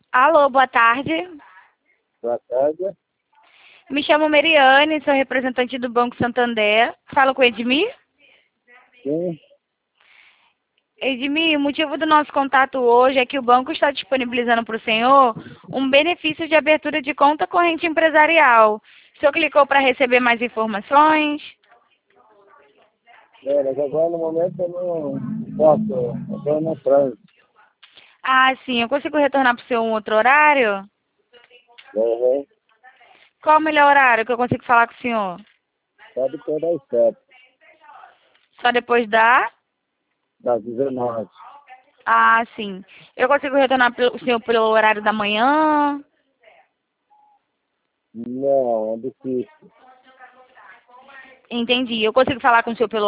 Alô, boa tarde. Boa tarde. Me chamo Meriane, sou representante do Banco Santander. Falo com Edmir. Sim, Edmir, o motivo do nosso contato hoje é que o banco está disponibilizando para o senhor um benefício de abertura de conta corrente empresarial. O senhor clicou para receber mais informações? mas agora no momento eu não posso, eu estou no trânsito. Ah, sim. Eu consigo retornar para o senhor um outro horário? Uhum. Qual o melhor horário que eu consigo falar com o senhor? Só depois das 7, Só depois da... das 19. Ah, sim. Eu consigo retornar para o senhor pelo horário da manhã? Não, é difícil. Entendi. Eu consigo falar com o senhor pelo